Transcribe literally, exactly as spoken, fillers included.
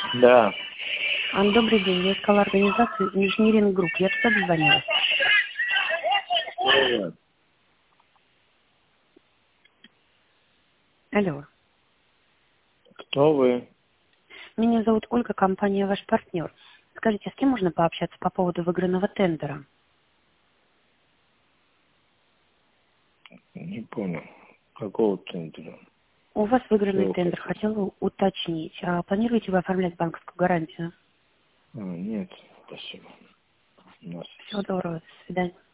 Да. А, добрый день, я искала организацию Engineering Group. Я туда дозвонилась. Привет. Алло. Кто вы? Меня зовут Ольга, компания «Ваш партнер». Скажите, с кем можно пообщаться по поводу выигранного тендера? Не понял. Какого тендера? У вас выигранный Чего тендер. хотите? Хотела уточнить. А планируете вы оформлять банковскую гарантию? А, нет, спасибо. У нас Всего доброго. До свидания.